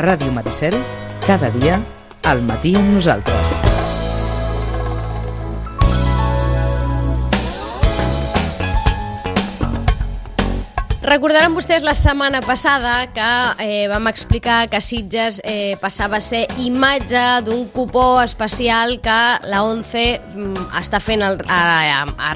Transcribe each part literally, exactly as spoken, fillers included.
Ràdio Maricel, cada dia, al matí amb nosaltres. Recordaran vostès la setmana passada que eh, vam explicar que Sitges eh, passava a ser imatge d'un cupó especial que la ONCE mm, està fent el, a, a, a,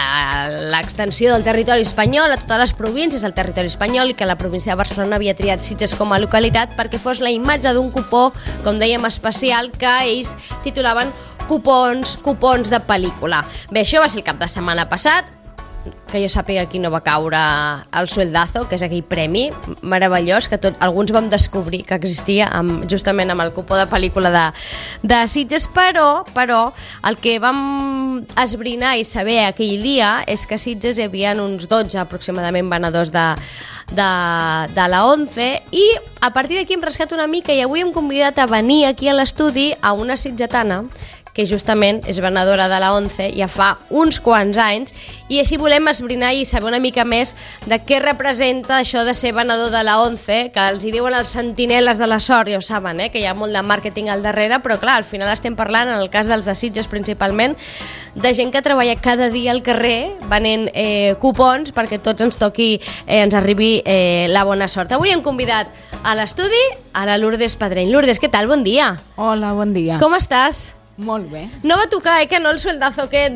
a l'extensió del territori espanyol, a totes les províncies del territori espanyol, i que la província de Barcelona havia triat Sitges com a localitat perquè fos la imatge d'un cupó, com dèiem, especial, que ells titulaven cupons, cupons de pel·lícula. Bé, això va ser el cap de setmana passat. Que jo sàpiga, aquí no va caure el sueldazo, que és aquell premi meravellós que tot, alguns vam descobrir que existia amb, justament amb el cupó de pel·lícula de, de Sitges, però, però el que vam esbrinar i saber aquell dia és que a Sitges hi havia uns dotze aproximadament venedors de, de, de la ONCE, i a partir d'aquí hem rascat una mica i avui hem convidat a venir aquí a l'estudi a una sitgetana que justament és venedora de la ONCE ja fa uns quants anys, i així volem esbrinar i saber una mica més de què representa això de ser venedor de la ONCE, que els hi diuen els sentineles de la sort, ja ho saben, eh? Que hi ha molt de màrqueting al darrere, però clar, al final estem parlant, en el cas dels de Sitges principalment, de gent que treballa cada dia al carrer venent eh, cupons perquè tots ens toqui, eh, ens arribi eh, la bona sort. Avui hem convidat a l'estudi a la Lourdes Pedreny. Lourdes, què tal? Bon dia. Hola, bon dia. Com estàs? Molt bé. No va tocar, eh, que no el sueldazo aquest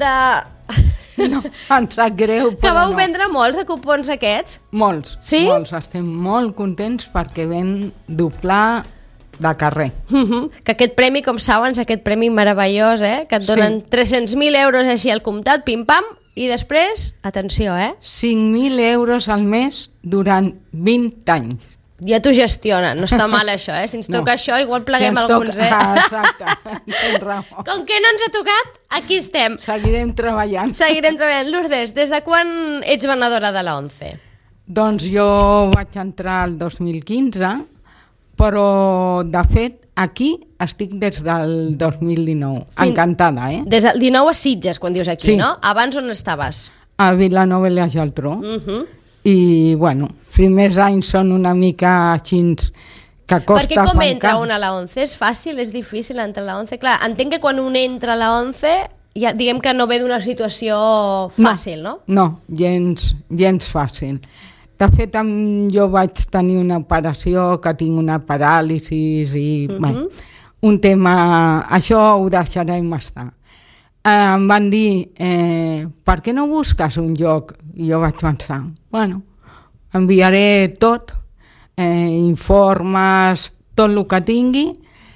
de... No, em sap greu, però que vau no. vendre molts de cupons aquests? Molts, sí? molts. Estem molt contents perquè ven doblar de carrer. Uh-huh. Que aquest premi, com saben, és aquest premi meravellós, eh? Que et donen sí. tres-cents mil euros així al comptat, pim-pam, i després, atenció, eh? cinc mil euros al mes durant vint anys. Ja t'ho gestionen, no està mal això, eh? Si ens toca no. això, igual pleguem si alguns, toca... eh? Ah, exacte, tens raó. Com que no ens ha tocat, aquí estem. Seguirem treballant. Seguirem treballant. Lourdes, des de quan ets venedora de la ONCE? Doncs jo vaig entrar el dos mil quinze, però de fet aquí estic des del dos mil dinou. Fin... Encantada, eh? Des del dinou a Sitges, quan dius aquí, sí. no? Abans on estaves? A Vilanova i la Geltrú. Uh-huh. I, bueno, primers anys són una mica així que costa... Perquè com pencar. entra un a la ONCE? És fàcil? És difícil entrar a la ONCE? Clar, entenc que quan un entra a la ONCE, ja diguem que no ve d'una situació fàcil, no? No, no, gens, gens fàcil. De fet, jo vaig tenir una operació, que tinc una paràlisi i... Uh-huh. Bé, un tema... Això ho deixarem estar. Em van dir, eh, per què no busques un lloc? I jo vaig pensar, bueno, enviaré tot, eh, informes, tot el que tingui,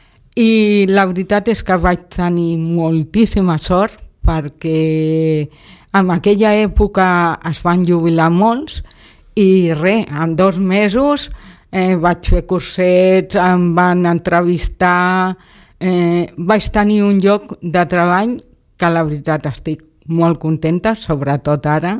i la veritat és que vaig tenir moltíssima sort perquè en aquella època es van jubilar molts i res, en dos mesos eh, vaig fer cursets, em van entrevistar, eh, vaig tenir un lloc de treball que la veritat estic molt contenta, sobretot ara,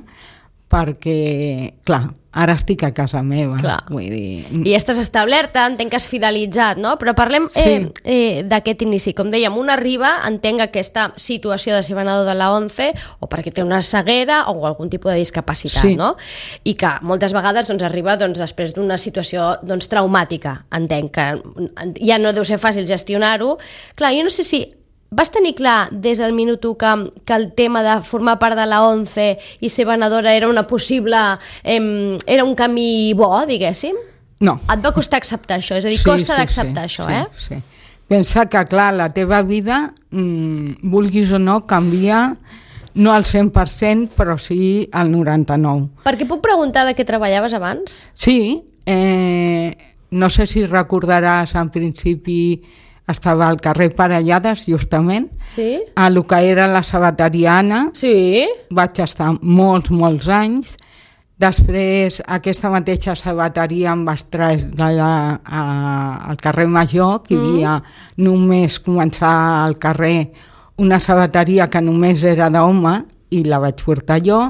perquè, clar, ara estic a casa meva. Clar. Vull dir... I estàs establerta, entenc que has fidelitzat, no? Però parlem eh, sí. eh, d'aquest inici. Com dèiem, un arriba, entenc aquesta situació de ser venedor de la ONCE, o perquè té una ceguera o algun tipus de discapacitat, sí. no? I que moltes vegades doncs, arriba doncs, després d'una situació doncs, traumàtica, entenc que ja no deu ser fàcil gestionar-ho. Clar, jo no sé si vas tenir clar des del minut u que, que el tema de formar part de la ONCE i ser venedora era una possible... Eh, era un camí bo, diguéssim? No. Et va costar acceptar això? És a dir, sí, costa sí, d'acceptar sí, això, sí, eh? Sí. Pensa que, clar, la teva vida, mmm, vulguis o no, canvia no al cent per cent, però sí al noranta-nou per cent. Perquè puc preguntar de què treballaves abans? Sí, eh, no sé si recordaràs, en principi... Estava al carrer Parellades, justament, sí? a lo que era la sabateria Anna. Sí. Vaig estar molts, molts anys. Després, aquesta mateixa sabateria em vaig traslladar al carrer Major, que hi havia mm. només començar al carrer una sabateria que només era d'home, i la vaig portar jo.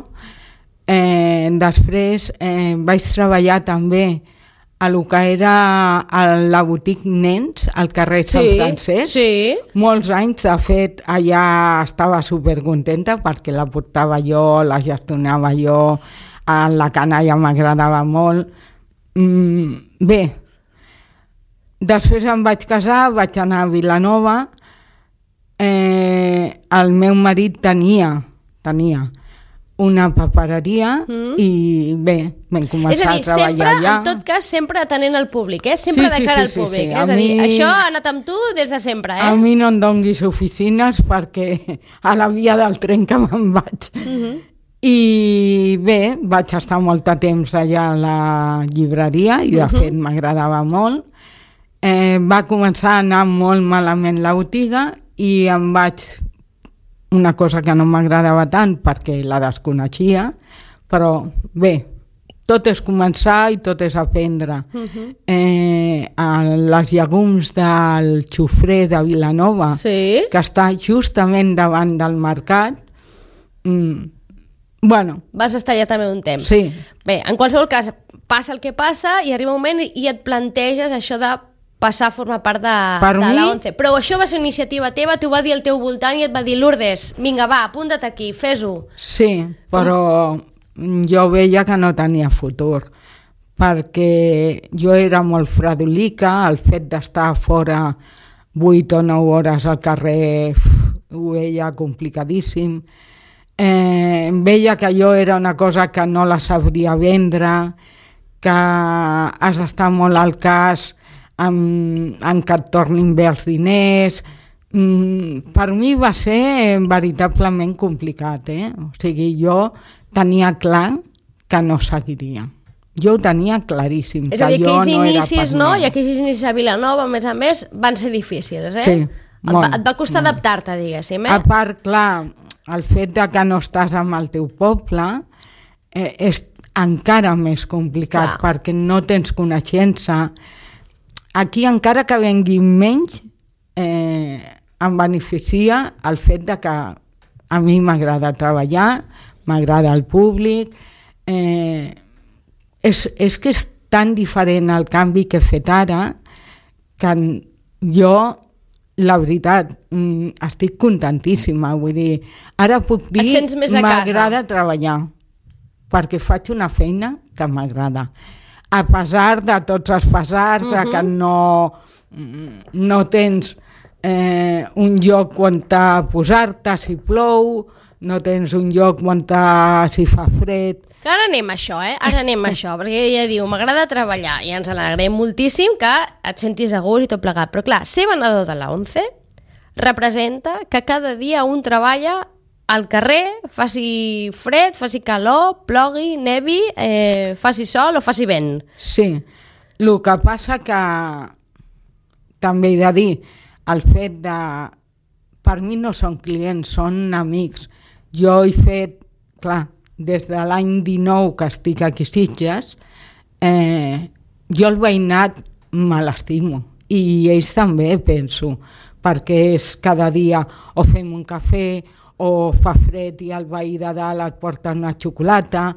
Eh, després eh, vaig treballar també a lo que era a la botiga Nens, al carrer Sant sí, Francesc. Sí. Molts anys, de fet, allà estava supercontenta perquè la portava jo, la gestionava jo, a la canalla m'agradava molt. Mm, bé, després em vaig casar, vaig anar a Vilanova, eh, el meu marit tenia, tenia una papereria mm. i bé, vam començar és a dir, a treballar sempre, allà. En tot cas, sempre atenent al públic, eh? Sempre sí, de cara sí, al sí, públic. Sí, sí. Eh? És a, a dir, mi... això ha anat amb tu des de sempre, eh? A mi no em donguis oficines perquè a la via del tren que me'n vaig. Mm-hmm. I bé, vaig estar molt de temps allà a la llibreria i de mm-hmm. fet m'agradava molt. Eh, va començar a anar molt malament la botiga i em vaig... una cosa que no m'agradava tant perquè la desconeixia, però bé, tot és començar i tot és aprendre. Uh-huh. Eh, les llegums del Xofrer de Vilanova, sí? que està justament davant del mercat, mm, bueno... Vas estar allà també un temps. Sí. Bé, en qualsevol cas, passa el que passa i arriba un moment i et planteges això de passar a formar part de, de mi... la ONCE. Però això va ser iniciativa teva, t'ho va dir al teu voltant i et va dir, Lourdes, vinga, va, apunta't aquí, fes-ho. Sí, però Com? jo veia que no tenia futur, perquè jo era molt fredolica, el fet d'estar fora vuit o nou hores al carrer ho veia complicadíssim. Eh, veia que jo era una cosa que no la sabria vendre, que has d'estar molt al cas En, en que et tornin bé els diners. Mm, per mi va ser veritablement complicat, eh? O sigui, jo tenia clar que no seguiria. Jo ho tenia claríssim. És a dir, que aquells no inicis, no? I aquells inicis a Vilanova, a més a més, van ser difícils, eh? Sí, et molt. Va, et va costar molt. Adaptar-te, diguéssim, eh? A part, clar, el fet de que no estàs amb el teu poble eh, és encara més complicat, clar. Perquè no tens coneixença. Aquí, encara que vengui menys, eh, em beneficia el fet de que a mi m'agrada treballar, m'agrada el públic. Eh, és, és que és tan diferent el canvi que he fet ara que jo, la veritat, estic contentíssima. Vull dir, ara puc dir que m'agrada treballar, perquè faig una feina que m'agrada. A pesar de tots els pesars, uh-huh. de que no, no tens eh, un lloc on posar-te si plou, no tens un lloc on si fa fred. Que ara anem a això, eh? Ara anem a això, perquè ella diu, m'agrada treballar, i ens alegrem moltíssim que et sentis a gust i tot plegat. Però clar, ser venedor de la ONCE representa que cada dia un treballa al carrer, faci fred, faci calor, plogui, nevi, eh, faci sol o faci vent. Sí, el que passa que també he de dir, el fet de... Per mi no són clients, són amics. Jo he fet, clar, des de l'any dinou que estic aquí a Sitges, eh, jo el veïnat me l'estimo, i ells també, penso, perquè és cada dia o fem un cafè, o fa fred i el veí de dalt et porta una xocolata,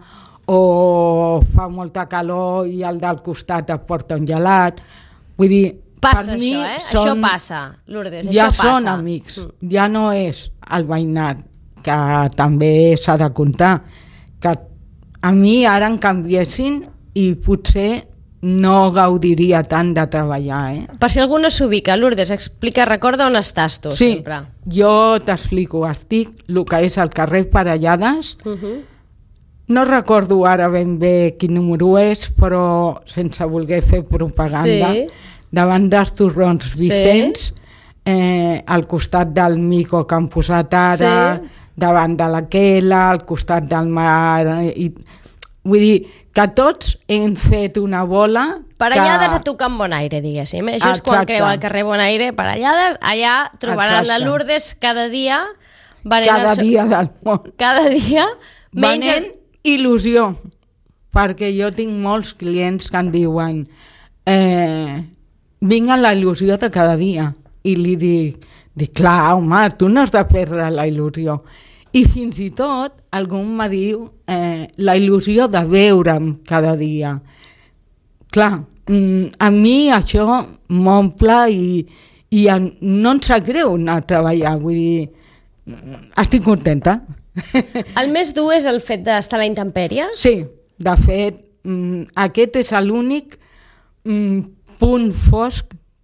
o fa molta calor i el del costat et porta un gelat. Vull dir, passa per mi això, eh? són, això passa, Lourdes, ja això passa. Són amics, mm. ja no és el veïnat, que també s'ha de comptar, que a mi ara em canviessin i potser no gaudiria tant de treballar, eh? Per si algú no s'ubica, Lourdes, explica, recorda on estàs tu, sí, sempre. Sí, jo t'explico, estic el que és el carrer Parellades, uh-huh. no recordo ara ben bé quin número és, però sense voler fer propaganda, sí. davant dels torrons Vicenç, sí. eh, al costat del mico que han posat ara, sí. davant de la Quela, al costat del mar, i vull dir que tots hem fet una bola... Parellades que... a tocar amb bon aire, diguéssim. Eh? Just quan creu al carrer Bon Aire, Parellades, allà trobaran Exacte. La Lourdes cada dia... Cada el... dia del món. Cada dia... Venent il·lusió, perquè jo tinc molts clients que em diuen eh, vinc a la il·lusió de cada dia, i li dic, dic clar, home, tu no has de perdre la il·lusió. I fins i tot algú me diu eh, la il·lusió de veure'm cada dia. Clar, a mi això m'omple i, i no em sap greu anar a treballar, vull dir, estic contenta. El més dur és el fet d'estar a la intempèrie? Sí, de fet, aquest és l'únic punt fosc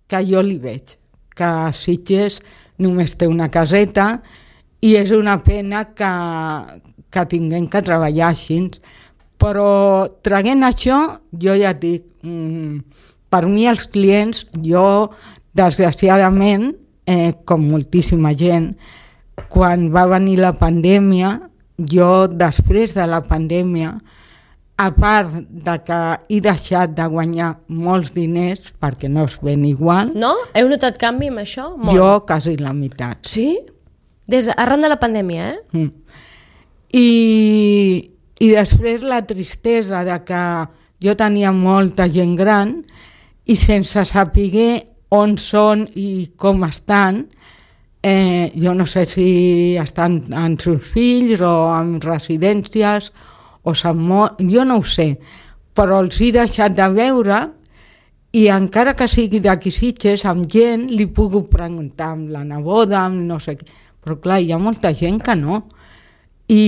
que jo li veig, que Sitges només té una caseta i és una pena que, que tinguem que treballar així. Però traient això, jo ja et dic, mmm, per mi els clients, jo desgraciadament, eh, com moltíssima gent, quan va venir la pandèmia, jo després de la pandèmia, a part de que he deixat de guanyar molts diners, perquè no es ven igual... No? Heu notat canvi amb això? Molt. Jo quasi la meitat. Sí? Des de, arran de la pandèmia, eh? Mm. I, I després la tristesa de que jo tenia molta gent gran i sense saber on són i com estan, eh, jo no sé si estan amb seus fills o en residències o s'han mort, jo no ho sé, però els he deixat de veure i encara que sigui d'aquí Sitges, amb gent li puc preguntar amb la neboda, amb no sé què, però clar, hi ha molta gent que no. I,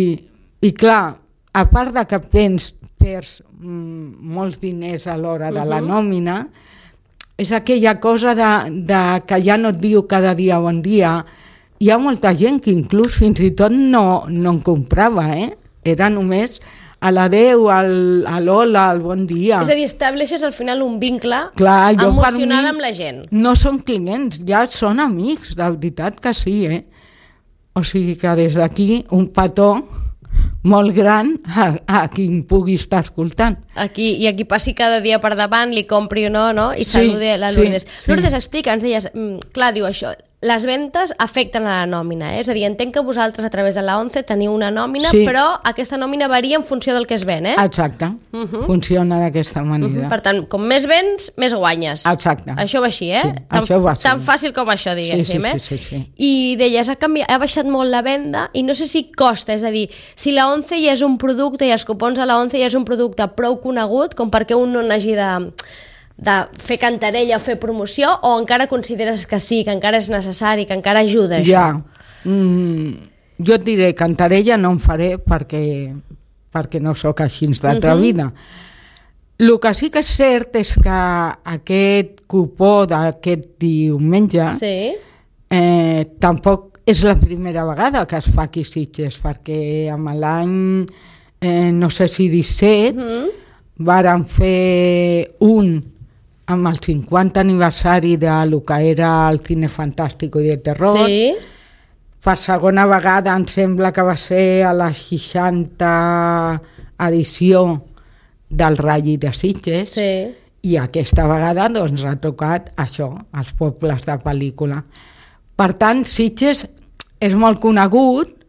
i clar, a part de que pens, perds mm, molts diners a l'hora de la nòmina, és aquella cosa de, de que ja no et diu cada dia bon dia. Hi ha molta gent que inclús fins i tot no, no en comprava, eh? Era només a l'adeu, al, a l'hola, al bon dia. És a dir, estableixes al final un vincle Clar, jo emocional mi amb la gent. No són clients, ja són amics, de veritat que sí, eh? O sigui que des d'aquí un petó molt gran a, a qui em pugui estar escoltant. Aquí, I aquí passi cada dia per davant, li compri o no, no? I Sí, salude la sí, Lourdes. sí. Lourdes, explica, ens deies, mm, clar, diu això, les ventes afecten a la nòmina, eh? És a dir, entenc que vosaltres a través de la ONCE teniu una nòmina, Sí. però aquesta nòmina varia en funció del que es ven, eh? Exacte, Mhm. funciona d'aquesta manera. Per tant, com més vens, més guanyes. Exacte. Això va així, eh? Sí, tan, això va així. tan fàcil com això, diguéssim, Sí, sí, eh? sí, sí, sí. I deies, ha, canviat, ha baixat molt la venda i no sé si costa, és a dir, si la ONCE ja és un producte i els cupons a la ONCE ja és un producte prou conegut com perquè un no n'hagi de, de fer cantarella o fer promoció, o encara consideres que sí, que encara és necessari, que encara ajuda això? Ja. Mm, jo et diré, cantarella no en faré perquè, perquè no sóc així d'atrevida. Uh -huh. El que sí que és cert és que aquest cupó d'aquest diumenge Sí. eh, tampoc és la primera vegada que es fa aquí a Sitges, perquè amb l'any, eh, no sé si disset, Mm -hmm. varen fer un amb el cinquanta aniversari de lo que era el cine fantàstico i de terror. Sí. Per segona vegada em sembla que va ser a la seixanta edició del Ralli de Sitges. Sí. I aquesta vegada doncs, ha tocat això, els pobles de pel·lícula. Per tant, Sitges és molt conegut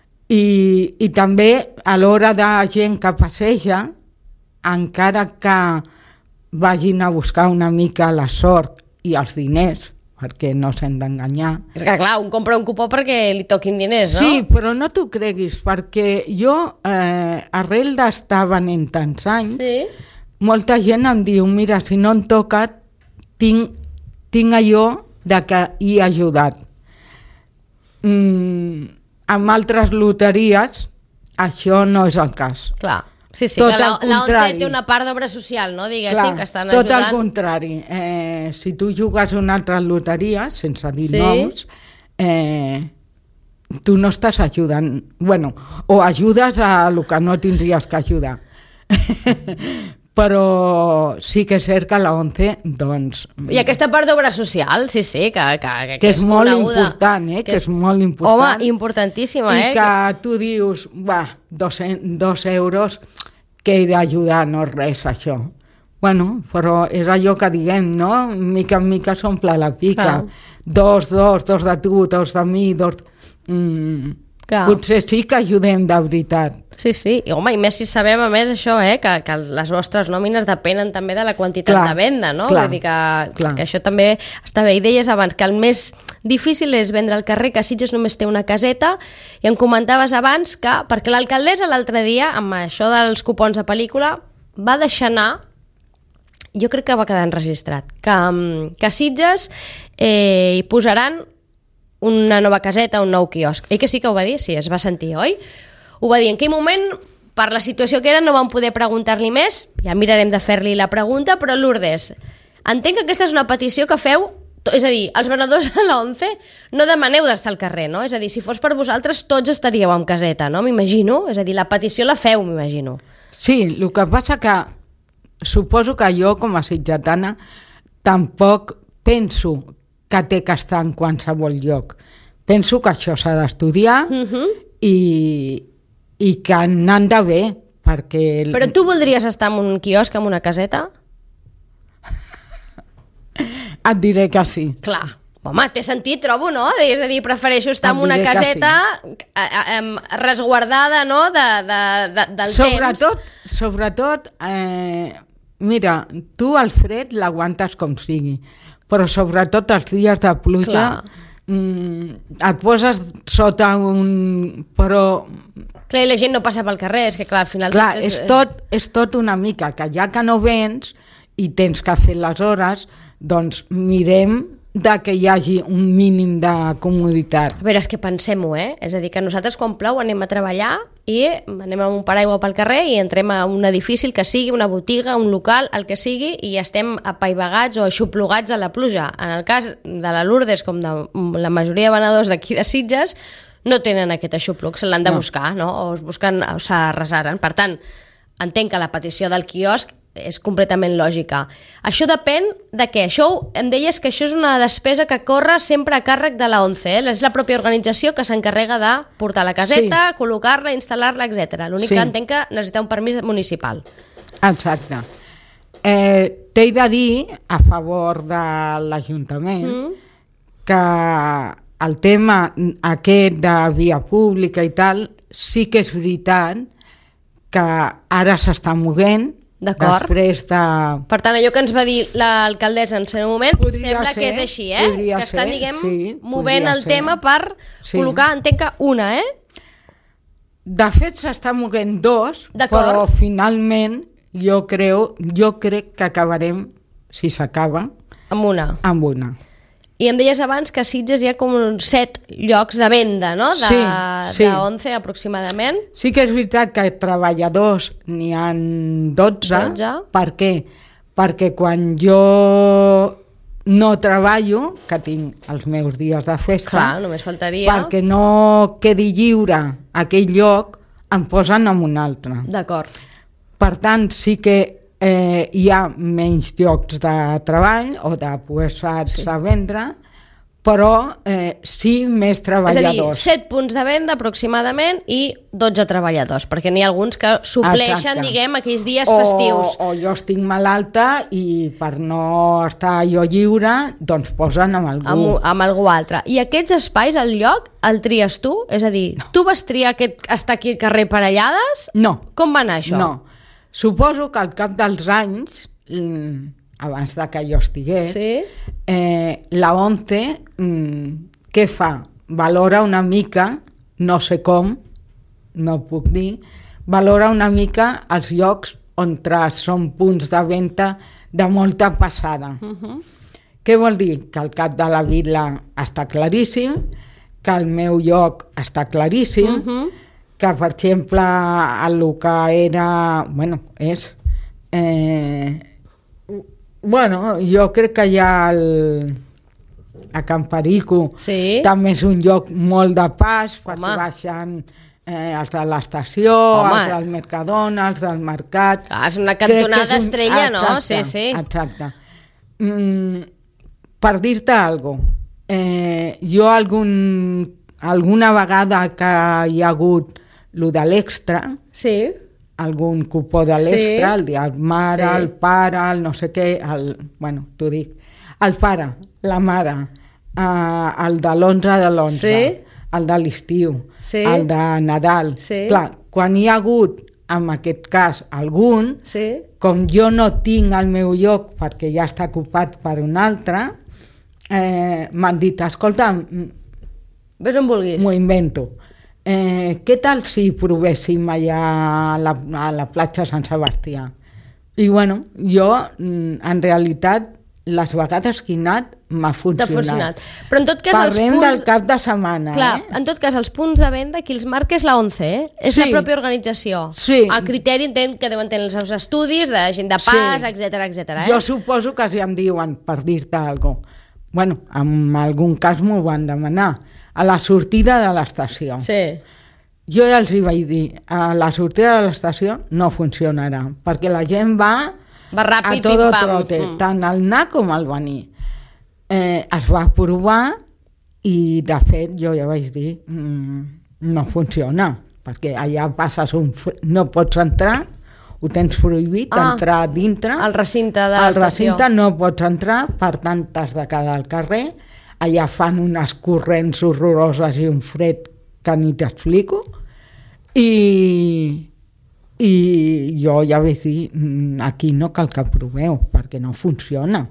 i, i també a l'hora de gent que passeja, encara que vagin a buscar una mica la sort i els diners, perquè no s'han d'enganyar. És que clar, un compra un cupó perquè li toquin diners, no? Sí, però no t'ho creguis, perquè jo, eh, arrel d'estar venent tants anys, Sí. molta gent em diu, mira, si no em toca, tinc, tinc allò de que hi he ajudat. Mm, amb altres loteries, això no és el cas. Clar. Sí, sí, Tot que la, el la ONCE contrari. té una part d'obra social, no? Diguéssim, Clar, que estan tot ajudant. el contrari. Eh, si tu jugues una altra loteria, sense dir Sí. noms, eh, tu no estàs ajudant, bueno, o ajudes a lo que no tindries que ajudar. Però sí que és cert que la ONCE, doncs... I aquesta part d'obra social, sí, sí, que, que, que, que és molt coneguda. important, eh? Que, Que- és molt important. Home, importantíssima, I eh? que tu dius, va, dos, dos euros, que he d'ajudar, no és res, això. Bueno, però és allò que diguem, no? Mica en mica s'omple la pica. Clar. Dos, dos, dos de tu, dos de mi, dos... Mm, Clar. potser sí que ajudem de veritat. Sí, sí, i home, i més si sabem a més això, eh, que, que les vostres nòmines depenen també de la quantitat Clar, de venda, no? clar, Vull dir que, clar. que això també està bé. I deies abans que el més difícil és vendre al carrer, que Sitges només té una caseta, i em comentaves abans que, perquè l'alcaldessa l'altre dia, amb això dels cupons de pel·lícula, va deixar anar, jo crec que va quedar enregistrat, que, mm, que a Sitges eh, hi posaran una nova caseta, un nou quiosc. Ell que sí que ho va dir, sí, es va sentir, oi? Ho va dir. En aquell moment, per la situació que era, no vam poder preguntar-li més, ja mirarem de fer-li la pregunta, però Lourdes, entenc que aquesta és una petició que feu, és a dir, els venedors de la ONCE no demaneu d'estar al carrer, no? És a dir, si fos per vosaltres tots estaríeu en caseta, no? M'imagino, és a dir, la petició la feu, m'imagino. Sí, el que passa que suposo que jo com a sitgetana tampoc penso que té que estar en qualsevol lloc. Penso que això s'ha d'estudiar uh-huh. i, i que n'han de bé, perquè... El... Però tu voldries estar en un quiosc, en una caseta? Et diré que sí. Clar. Home, té sentit, trobo, no? És a dir, prefereixo estar en una caseta sí. resguardada, no?, de, de, de, del sobretot, temps. Sobretot, eh, mira, tu el fred l'aguantes com sigui, però sobretot els dies de pluja mm, et poses sota un... però... Clar, i la gent no passa pel carrer, és que clar, al final... Clar, és, és, tot, és tot una mica, que ja que no vens i tens que fer les hores, doncs mirem de que hi hagi un mínim de comoditat. A veure, és que pensem-ho, eh? És a dir, que nosaltres quan plou anem a treballar i anem amb un paraigua pel carrer i entrem a un edifici, el que sigui, una botiga, un local, el que sigui, i estem apaivagats o aixoplugats a la pluja. En el cas de la Lourdes, com de la majoria de venedors d'aquí de Sitges, no tenen aquest aixoplug, se l'han de no. buscar, no? O es busquen, o s'arrasaren. Per tant, entenc que la petició del quiosc és completament lògica. Això depèn de què? Això, em deies que això és una despesa que corre sempre a càrrec de la ONCE, eh? És la pròpia organització que s'encarrega de portar la caseta, sí. col·locar-la, instal·lar-la, etcètera. L'únic sí. que entenc que necessita un permís municipal. Exacte. Eh, T'he de dir, a favor de l'Ajuntament, mm. que el tema aquest de via pública i tal, sí que és veritat que ara s'està movent. D'acord. Després de... Per tant, allò que ens va dir l'alcaldessa en un moment, podria sembla ser, que és així, eh? Que estan, ser, diguem, sí, movent el ser. tema per sí. col·locar, entenc que una, eh? De fet, s'està movent dos, però finalment jo, creu, jo crec que acabarem, si s'acaba, amb una. Amb una. I em deies abans que a Sitges hi ha com uns set llocs de venda, no? De, sí, sí. de ONCE, aproximadament. Sí que és veritat que treballadors n'hi ha dotze. dotze. Per què? Perquè quan jo no treballo, que tinc els meus dies de festa, clar, només faltaria. Perquè no quedi lliure aquell lloc, em posen en un altre. D'acord. Per tant, sí que Eh, hi ha menys llocs de treball o de posar-se sí. a vendre, però eh, sí més treballadors. És a dir, set punts de venda aproximadament i dotze treballadors, perquè n'hi ha alguns que supleixen, exacte. Diguem, aquells dies o, festius. O jo estic malalta i per no estar jo lliure, doncs posen amb algú. Amb, amb algú altre. I aquests espais, el lloc, el tries tu? És a dir, no. tu vas triar aquest, estar aquí al carrer Parellades? No. Com va anar això? No. Suposo que al cap dels anys, abans de que jo estigués, sí? eh, la ONCE, què fa? Valora una mica, no sé com, no puc dir, valora una mica els llocs on són punts de venda de molta passada. Uh-huh. Què vol dir? Que el cap de la vila està claríssim, que el meu lloc està claríssim, uh-huh. que, per exemple, el que era... Bueno, és... Eh, bueno, jo crec que hi ha el... a Can Perico, sí? També és un lloc molt de pas, perquè baixen eh, els de l'estació, Home. els del Mercadona, els del mercat... Ah, és una cantonada és un... estrella, exacte, no? Sí, sí. Exacte. Mm, per dir-te alguna cosa, eh, jo algun, alguna vegada que hi ha hagut lo de l'extra, sí. algun cupó de l'extra, sí. el dia el mare, sí. el pare, el no sé què, el, bueno, t'ho dic, el pare, la mare, eh, el de l'onze de l'onze, sí. el de l'estiu, sí. el de Nadal. Sí. Clar, quan hi ha hagut, en aquest cas, algun, sí. com jo no tinc el meu lloc perquè ja està ocupat per un altre, eh, m'han dit, escolta, ves on vulguis. M'ho invento. Eh, què tal si provéssim allà a la, a la platja Sant Sebastià? I bueno, jo en realitat les vegades que he anat m'ha funcionat. T'ha funcionat. Però en tot cas Parlem els punts... del cap de setmana, Clar, eh? en tot cas, els punts de venda, qui els marca és la ONCE, eh? És Sí. la pròpia organització. Sí. A criteri entenc que deuen tenir els seus estudis, de gent de pas, Sí. etcètera, etcètera. Eh? Jo suposo que si em diuen, per dir-te alguna cosa, bueno, en algun cas m'ho van demanar, a la sortida de l'estació. Sí. Jo ja els hi vaig dir, a la sortida de l'estació no funcionarà, perquè la gent va, Va ràpid, a todo pim-pam. trote, Mm. tant al anar com al venir. Eh, es va provar i, de fet, jo ja vaig dir, mm, no funciona, perquè allà passes un... fr- no pots entrar, ho tens prohibit, Ah, entrar dintre. al recinte de Al l'estació. recinte no pots entrar, per tant t'has de quedar al carrer. Allà fan unes corrents horroroses i un fred que ni t'explico. I, I jo ja vaig dir, "Mm, aquí no cal que proveu, perquè no funciona."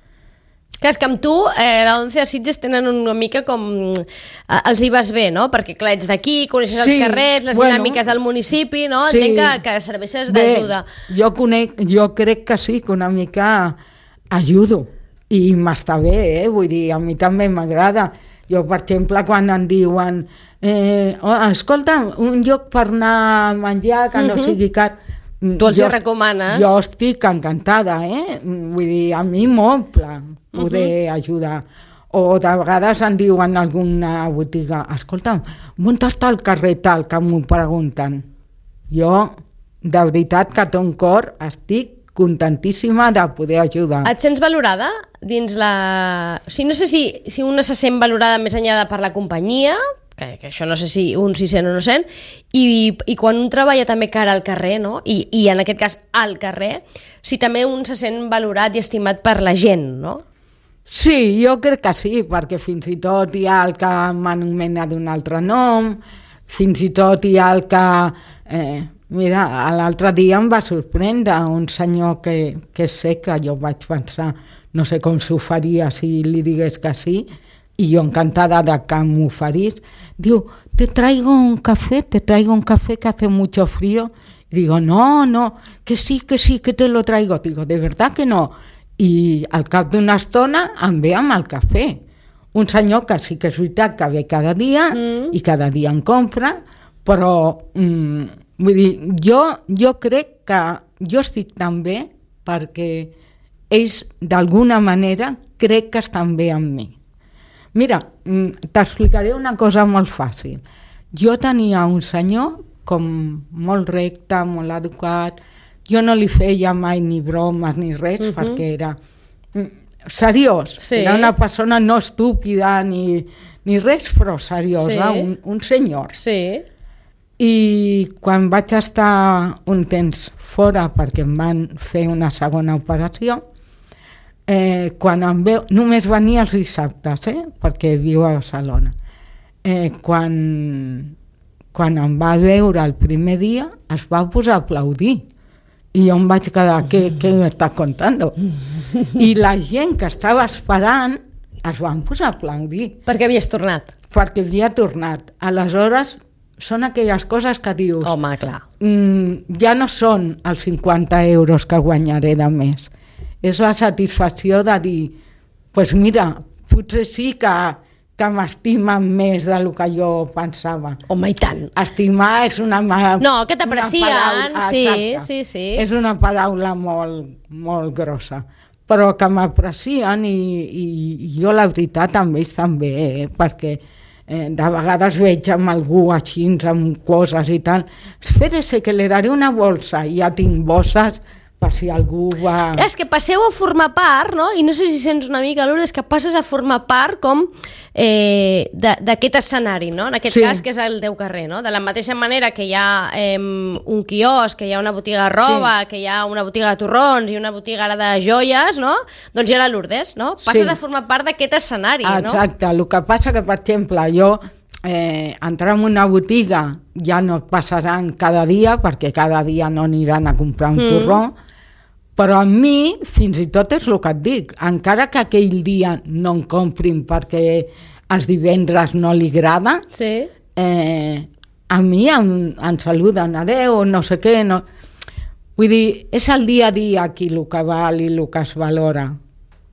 Clar, és que amb tu, eh, la ONCE a Sitges tenen una mica com... Eh, els hi vas bé, no? Perquè, clar, ets d'aquí, coneixes Sí, els carrers, les bueno, dinàmiques del municipi, no? sí. Entenc que, que serveixes Bé, d'ajuda. jo, conec, jo crec que sí, que una mica ajudo. I m'està bé, eh? Vull dir, a mi també m'agrada. Jo, per exemple, quan em diuen eh, oh, escolta, un lloc per anar a menjar que no Mhm. sigui car... Tu els hi Jo- recomanes? Jo estic encantada, eh? Vull dir, a mi m'omple poder ajudar. O de vegades em diuen a alguna botiga, escolta, on està el carrer tal, que m'ho pregunten. Jo, de veritat que té un cor, estic contentíssima de poder ajudar. Et sents valorada dins la... O sigui, no sé si, si una se sent valorada més enllà de per la companyia, que, que això no sé si un s'hi sent o no sent, i, i quan un treballa també cara al carrer, no? I, i en aquest cas al carrer, si també un se sent valorat i estimat per la gent, no? Sí, jo crec que sí, perquè fins i tot hi ha el que m'anomena d'un altre nom, fins i tot hi ha el que... Eh, mira, l'altre dia em va sorprendre un senyor que, que sé que jo vaig pensar, no sé com s'ho faria si li digués que sí, i jo encantada de que m'oferís, diu, te traigo un café, te traigo un café que hace mucho frío. Y digo, no, no, que sí, que sí, que te lo traigo. Digo, de verdad que no. I al cap d'una estona em ve amb el cafè. Un senyor que sí que és veritat que ve cada dia mm. i cada dia en compra, però mm, vull dir, jo, jo crec que jo estic tan bé perquè ells d'alguna manera crec que estan bé amb mi. Mira, t'explicaré una cosa molt fàcil. Jo tenia un senyor com molt recte, molt educat, jo no li feia mai ni bromes ni res, uh-huh. perquè era seriós, sí. Era una persona no estúpida ni, ni res, però seriosa, sí. un, un senyor. Sí. I quan vaig estar un temps fora perquè em van fer una segona operació, eh, quan em veu, només venia els dissabtes, eh, perquè viu a Barcelona. Eh, quan, quan em va veure el primer dia es va posar a aplaudir. I jo em vaig quedar, què, què m'estàs contant? I la gent que estava esperant es van posar a aplaudir. Perquè havies tornat. Perquè havia tornat. Aleshores, són aquelles coses que dius... Home, clar. Mm, ja no són els cinquanta euros que guanyaré de mes. És la satisfacció de dir, pues mira, potser sí que, que m'estimen més del que jo pensava. Home, i tant. Estimar és una... No, que t'aprecien, paraula- sí, exacte. sí, sí. És una paraula molt, molt grossa, però que m'aprecien i, i, i jo la veritat amb ells també, eh? Perquè eh, de vegades veig amb algú així, amb coses i tal, espérese que le daré una bolsa, i ja tinc bosses per si algú va... És que passeu a formar part, no? I no sé si sents una mica, Lourdes, que passes a formar part com eh, d'aquest escenari, no? En aquest Sí. cas, que és el teu carrer, no? De la mateixa manera que hi ha eh, un quiosc, que hi ha una botiga de roba, sí. que hi ha una botiga de torrons i una botiga ara de joies, no? Doncs hi ha la Lourdes, no? Passes Sí. a formar part d'aquest escenari, no? Exacte, el que passa que, per exemple, jo eh, entrar en una botiga ja no et passaran cada dia, perquè cada dia no aniran a comprar un mm. torró, però a mi, fins i tot és el que et dic, encara que aquell dia no en comprin perquè els divendres no li agrada, Sí. eh, a mi em, em saluden, adeu, no sé què, no... Vull dir, és el dia a dia aquí el que val i el que es valora.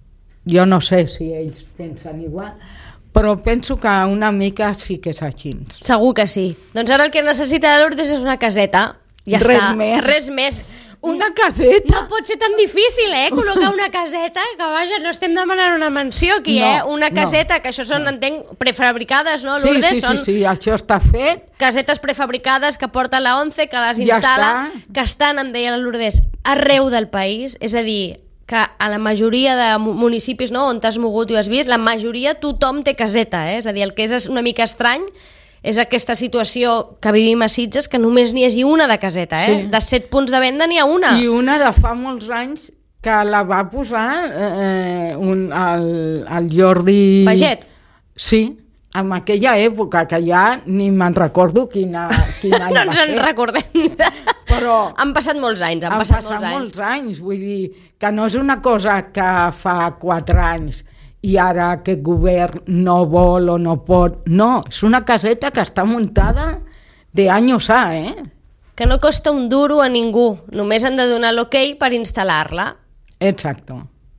jo no sé si ells pensen igual, però penso que una mica sí que és així. Segur que sí. Doncs ara el que necessita la Lourdes és una caseta. Ja Res està. més. Res més. Una caseta? No pot ser tan difícil, eh? Col·locar una caseta, que vaja, no estem demanant una mansió aquí, No, eh? Una caseta, no, que això són, no. entenc, prefabricades, no, Sí, Lourdes? sí, sí, Són sí, això està fet. casetes prefabricades que porta la ONCE, que les Ja instal·la, està. que estan, em deia la Lourdes, arreu del país, és a dir, que a la majoria de mu- municipis, no?, on t'has mogut i ho has vist, la majoria tothom té caseta, eh? És a dir, el que és una mica estrany és aquesta situació que vivim a Sitges, que només n'hi hagi una de caseta, eh? Sí. De set punts de venda n'hi ha una. I una de fa molts anys que la va posar eh, un, el, el Jordi... Paget. Sí, en aquella època, que ja ni me'n recordo quina, quin any No va ens en ser. recordem. Però Han passat molts anys, han, han passat, passat molts anys. molts anys. Vull dir, que no és una cosa que fa quatre anys i ara aquest govern no vol o no pot. No, és una caseta que està muntada de anys a, eh? Que no costa un duro a ningú, només han de donar l'ok per instal·lar-la. Exacto.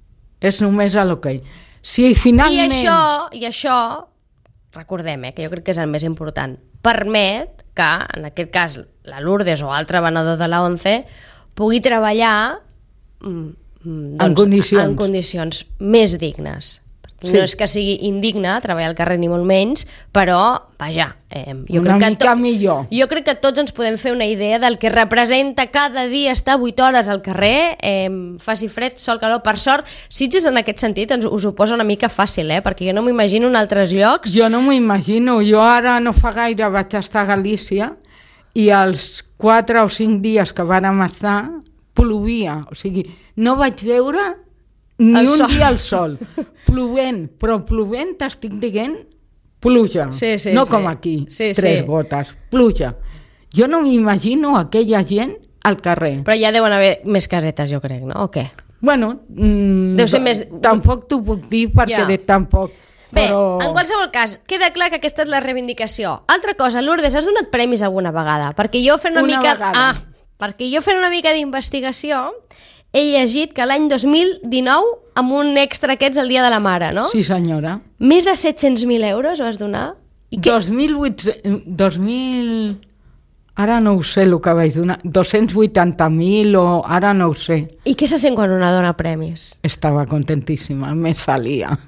És només a l'ok. Si finalment... I això, i això, recordem, eh, que jo crec que és el més important, permet que, en aquest cas, la Lourdes o altre venedor de la ONCE pugui treballar mm, mm, doncs, En condicions. en condicions més dignes. Sí. No és que sigui indigne treballar al carrer ni molt menys, però, vaja, eh, jo Una crec que mica millor. Jo crec que tots ens podem fer una idea del que representa cada dia estar vuit hores al carrer, eh, faci fred, sol, calor. Per sort, Sitges en aquest sentit ens, us ho posa una mica fàcil, eh, perquè jo no m'imagino en altres llocs. Jo no m'ho imagino. Jo ara no fa gaire vaig estar a Galícia i els quatre o cinc dies que vàrem estar plovia. O sigui, no vaig veure ni El un sol. dia el sol. Plovent, però plovent t'estic dient pluja. Sí, sí, no sí. com aquí, Sí, tres sí. gotes. Pluja. Jo no m'imagino aquella gent al carrer. Però ja deuen haver més casetes, jo crec, no? O què? Bueno, mm, Deu ser més- tampoc t'ho puc dir perquè Ja. de tampoc... Bé, però... en qualsevol cas, queda clar que aquesta és la reivindicació. Altra cosa, Lourdes, has donat premis alguna vegada? Perquè jo fent una, Una mica... vegada. Ah, perquè jo fent una mica d'investigació he llegit que l'any dos mil dinou, amb un extra aquests el Dia de la Mare, no? Sí, senyora. Més de set-cents mil euros vas donar? I què? dos mil vuit... dos mil... Ara no ho sé el que vaig donar. dos-cents vuitanta mil o... Ara no ho sé. I què se sent quan una dona premis? Estava contentíssima, me salia.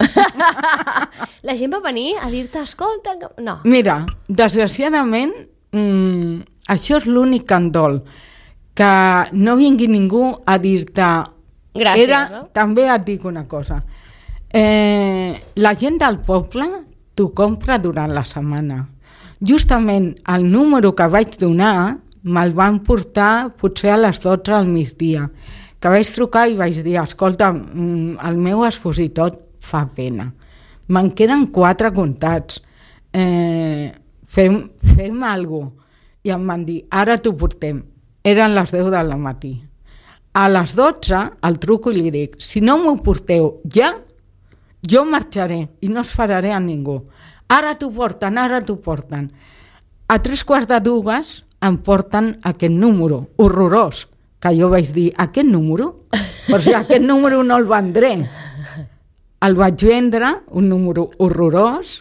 La gent va venir a dir-te, escolta... Que... No. Mira, desgraciadament, mmm, això és l'únic que em dol. Que no vingui ningú a dir-te... Gràcies, Era, no? També et dic una cosa. Eh, la gent del poble t'ho compra durant la setmana. Justament el número que vaig donar me'l van portar potser a les dotze al migdia, que vaig trucar i vaig dir, escolta, mm, el meu expositor fa pena. Me'n queden quatre comptats. Eh, fem, fem alguna cosa. I em van dir, ara t'ho portem. Eren les deu del matí. A les dotze el truco i li dic, si no m'ho porteu ja, jo marxaré i no esperaré a ningú. Ara t'ho porten, ara t'ho porten. A tres quarts de dues em porten aquest número horrorós, que jo vaig dir, aquest número? Però si aquest número no el vendré. El vaig vendre, un número horrorós.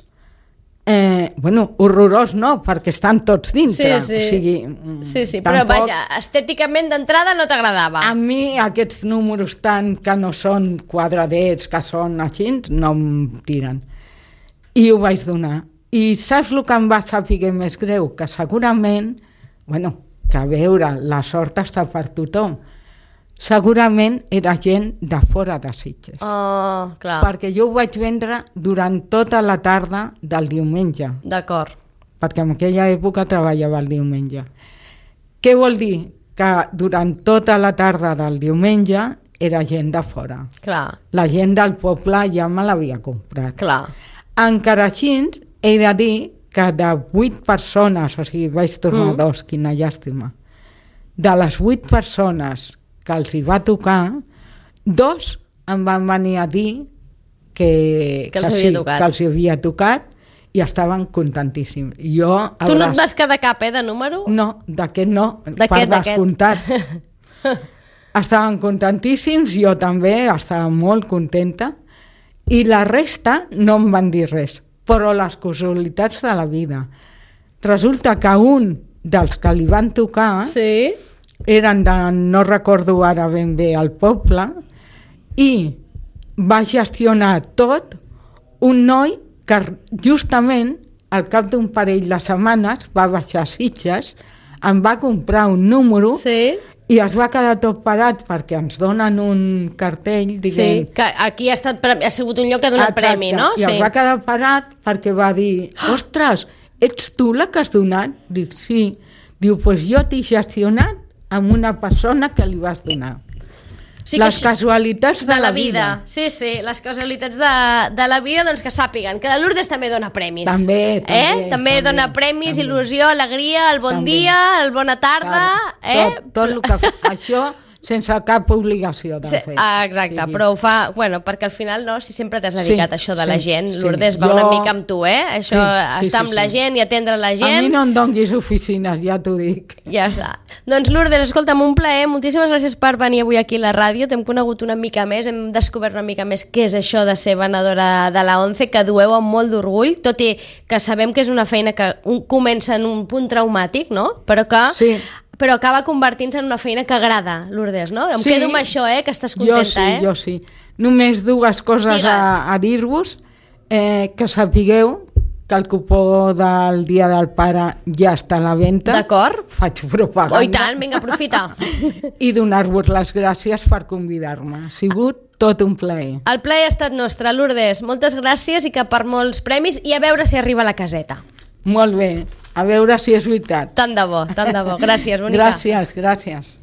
Eh, bueno, horrorós no, perquè estan tots dintre. Sí, sí. O sigui, Sí, sí, però tampoc... vaja, estèticament d'entrada no t'agradava. A mi aquests números tant que no són quadradets, que són així, no em tiren. I ho vaig donar. I saps el que em va saber més greu? Que segurament, bueno, que a veure, la sort està per tothom, segurament era gent de fora de Sitges. Oh, clar, Perquè jo ho vaig vendre durant tota la tarda del diumenge, d'acord. perquè en aquella època treballava el diumenge. Què vol dir? Que durant tota la tarda del diumenge era gent de fora. Clar, La gent del poble ja me l'havia comprat. clar. Encara així he de dir que de vuit persones, o sigui, vaig tornar Mm. dos, quina llàstima, de les vuit persones que els hi va tocar, dos em van venir a dir que, Que els havia tocat. que els hi havia tocat i estaven contentíssims. Jo, Tu no les- et vas quedar cap, eh, de número? No, d'aquest no, D'aquest, per d'aquest. descomptat. Estaven contentíssims, jo també estava molt contenta I la resta no em van dir res, però les casualitats de la vida. Resulta que un dels que li van tocar Sí. eren de, no recordo ara ben bé, el poble, i va gestionar tot un noi que justament al cap d'un parell de setmanes va baixar a Sitges, em va comprar un número Sí. i es va quedar tot parat perquè ens donen un cartell, diguem... Sí, que aquí ha, estat, pre- ha sigut un lloc que ha donat Exacte, premi, no? I es va quedar parat perquè va dir, ostres, ets tu la que has donat? Dic, sí. Diu, doncs pues jo t'he gestionat amb una persona que li vas donar. Sí que Les això- casualitats de, de la vida. Sí, sí, les causalitats de, de la vida, doncs que sàpiguen que la Lourdes també dona premis. També, també, Eh? També, també, dona premis, també. il·lusió, alegria, el bon També. dia, el bona tarda, eh? Tot, tot el que... Això sense cap obligació de Sí, fer. ah, exacte, Sí. però ho fa, bueno, perquè al final no, si sempre t'has dedicat Sí, a això de sí, la gent, sí. Lourdes va Jo- una mica amb tu, eh? Això, Sí, sí, estar sí, amb la sí. gent i atendre la A mi gent, no em donguis oficines, ja t'ho dic. ja està. Doncs Lourdes, escolta'm, un plaer, moltíssimes gràcies per venir avui aquí a la ràdio, t'hem conegut una mica més, hem descobert una mica més què és això de ser venedora de la ONCE, que dueu amb molt d'orgull, tot i que sabem que és una feina que un, comença en un punt traumàtic, no? Però que... Sí. Però acaba convertint-se en una feina que agrada, Lourdes, no? Em Sí. quedo amb això, eh? Que estàs contenta, jo sí, eh? Jo sí, Només dues coses Digues. a, a dir-vos. Eh, que sapigueu que el cupó del Dia del Pare ja està a la venda. D'acord? Faig propaganda. Oh, i tant, vinga, aprofita. I donar-vos les gràcies per convidar-me. Ha sigut tot un plaer. El plaer ha estat nostre, Lourdes. Moltes gràcies i que per molts premis i a veure si arriba a la caseta. Molt bé. A veure si és veritat. Tant de bo, tant de bo. Gràcies, bonica. Gràcies, gràcies.